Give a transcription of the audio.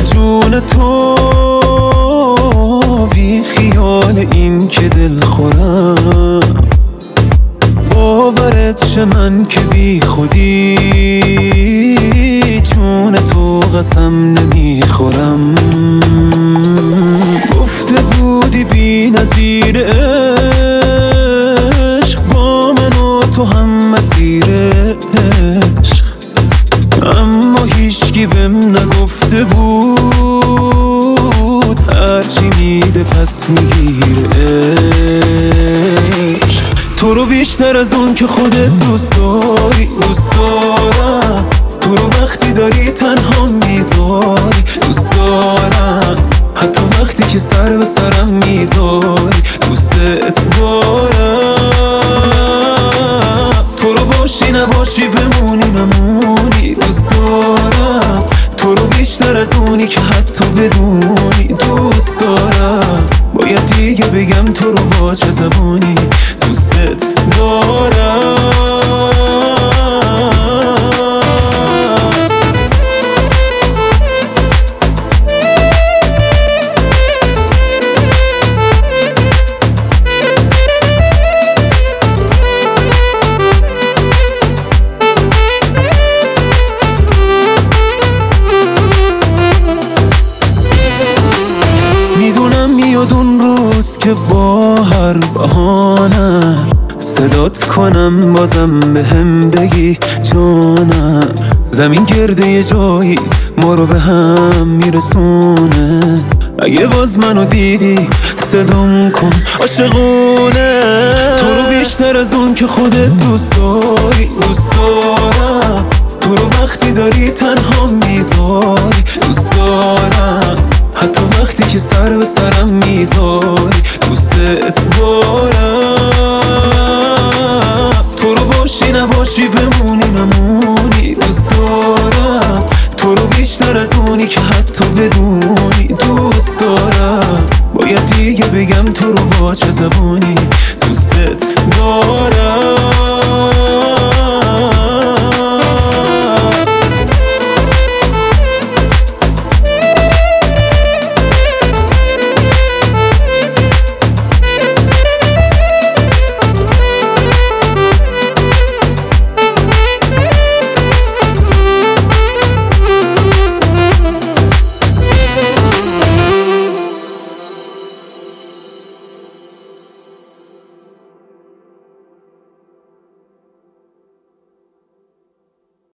جون تو، بی خیال این که دل خورم. باورت شه من که بی خودی چون تو قسم نمیخورم. گفته بودی بی نظیر عشق، با من و تو هم مسیر عشق، اما هیچکی بهم نگفته بود هرچی میده پس میگیره عشق. تو رو بیشتر از اون که خودت دوست داری دوست دارم، تو رو وقتی داری تنها میذاری دوست دارم، حتی وقتی که سر به سرم میذاری دوستت دارم. تو رو باشی نباشی بمونی نمونی دوست دارم، تو رو بیشتر از اونی که حتی بدونی دوست دارم. باید دیگه بگم تو رو با چه زبانی دوستت دارم. میدونم میاد اون روز که با هر بهانه صدات کنم بازم بهم بگی جانم. زمین گرده یه جایی ما رو به هم میرسونه، اگه باز منو دیدی صدام کن عاشقونه. تو رو بیشتر از اون که خودت دوست داری دوست دارم، تو رو وقتی داری تنها میذاری دوست دارم، حتی وقتی که سر به سرم میذاری دوستت دارم. تو رو باشی نباشی بمونی نمونی دوست دارم، تو رو بیشتر از اونی که حتی بدونی دوست دارم. باید دیگه بگم تو رو با چه زبانی